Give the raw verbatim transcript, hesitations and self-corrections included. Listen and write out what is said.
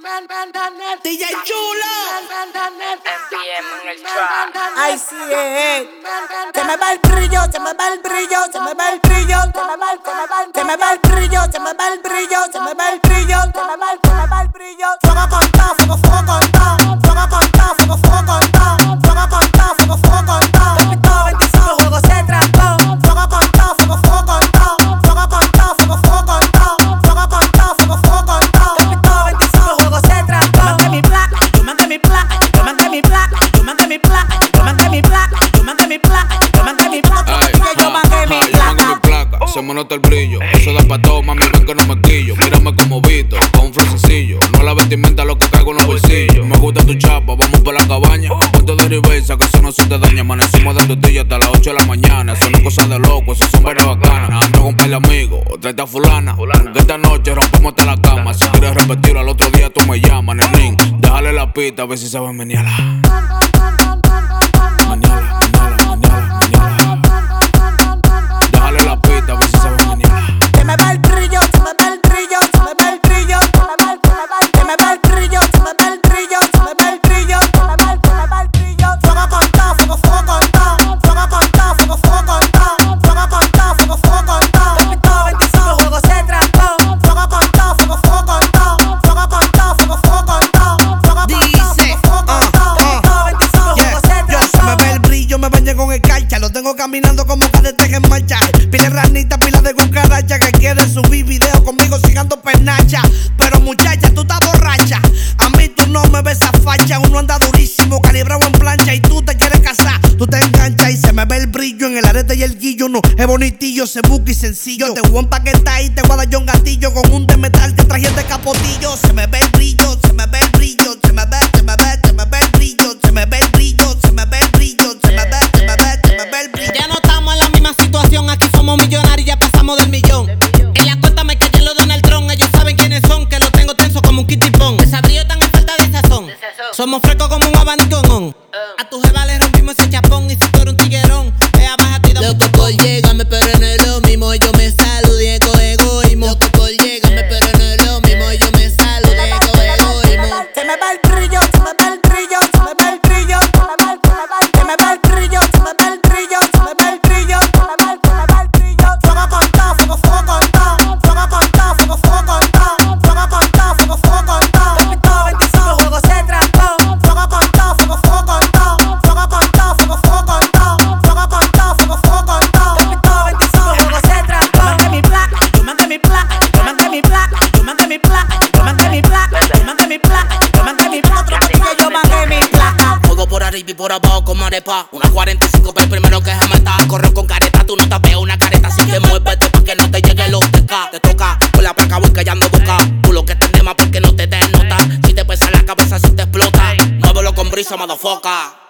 D J Chulo. M M en el trap. Ay, sí, eh. Se me va el brillo, se me va el brillo, se me va el brillo, se me va el, se me va el brillo, se me va el brillo, se me va el brillo, se me va el, se me va el brillo. Fuego cortado, fuego, fuego cortado, fuego cortado, fuego, fuego cortado, fuego cortado, fuego, fuego cortado. Repito, veinticinco juegos se trancó. Fuego cortado, fuego, fuego cortado, fuego cortado, fuego, fuego cortado, fuego cortado, fuego, fuego cortado. Repito, veinticinco juegos se trancó. Yo mandé mi placa, yo mandé mi placa, yo mandé mi placa, yo mandé mi placa, yo mandé mi placa, yo mandé mi placa, yo mandé mi placa, yo mandé mi placa. Se me nota el brillo, eso da pa' todo, mami, ven que no me quillo. Mírame como Vito, con un flow sencillo. No la vestimenta, lo que caigo en los bolsillos. Me gusta tu chapa, vamos pa' la cabaña. Ponte de reversa, que eso no se te daña. Amanecimos dando tortilla hasta las ocho de la mañana. Eso no es cosa de loco, eso son vainas bacanas. Ando con un par de amigos, trae a fulana. Que esta noche rompemos hasta la cama. Si quieres repetirlo, al otro día tú me llamas en el ring. Déjale la pista, a ver si sabes menearla. Meneala, meneala, meneala, meneala. Déjale la pista, a ver si sabes menearla. Se me va el brillo, se me va el brillo, se me va el brillo, se me va el, se me va el brillo, se me va el brillo, se me va el brillo, se me va el, se me va el brillo. Fuego cortado, fuego, fuego cortado, fuego cortado, fuego, fuego cortado, fuego cortado, fuego, fuego cortado. Repito, veinticinco juegos se trancó. Fuego cortado, fuego, fuego cortado, fuego cortado, fuego, fuego cortado, fuego cortado, fuego, fuego cortado. Repito, veinticinco juegos se trancó. Se me ve el brillo, me bañé con escarcha. Lo tengo caminando como cadete en marcha. Pile ranita, pila de cucaracha que quieren subir video conmigo sigando pernacha. Pero muchacha, tú estás borracha. A mí tú no me ves esa facha. Uno anda durísimo, calibrado en plancha. Y tú te quieres casar, tú te enganchas. Y se me ve el brillo en el arete y el guillo. No, es bonitillo, se busca y sencillo. Te voy a empaquetar y te voy a dar yo un gatillo. Con un de metal te traje de capotillo. Se me ve el brillo, se me ve el brillo. Se me ve, se me ve, se me ve el brillo. Se me ve el brillo, se me ve el brillo. Se me ve, se me ve, se me ve el brillo. Ya no estamos en la misma situación, aquí somos millonarios y ya pasamos del millón. En la cuenta me cayó lo de Donald Trump, ellos saben quiénes son, que lo tengo tenso como un kitipón. Esa brillo están en falta de sazón, somos frescos como un abanico en on. A tu jeva le rompimos ese chapón y si tú eres un tiguerón, ella baja ti da mucho. Loco por llegarme pero no es lo mismo, yo me saludé con egoísmo. Loco por llegarme pero no es lo mismo, yo me saludé con egoísmo. Se me va el brillo, se me va el brillo, se me va el brillo, se me va el, se me va el brillo, se me va el brillo, se me va el brillo, se me va el, se me va el brillo. Fuego cortado, fuego, fuego cortado, fuego cortado, fuego, fuego cortado, fuego cortado, fuego, fuego cortado. Repito, veinticinco juegos se trancó. Fuego cortado, fuego, fuego cortado, fuego cortado, fuego, fuego cortado, fuego cortado, fuego, fuego cortado. Repito, veinticinco juegos se trancó. Yo mandé mi placa, yo mandé mi placa, yo mandé mi placa, yo mandé mi placa, yo mandé mi placa, yo mandé mi placa, yo mandé mi placa, yo mandé mi placa. Fuego por arriba y por abajo como arepa. Una cuarenta y cinco para el primero que se meta. Corro con careta, tú no te veo una careta. Así que muévete pa' que no te llegue los T K. Te toca, con la placa voy callando boca. Culo que te tema porque no te des nota. Si te pesa la cabeza, si te explota. Muévelo con brisa, motherfucker.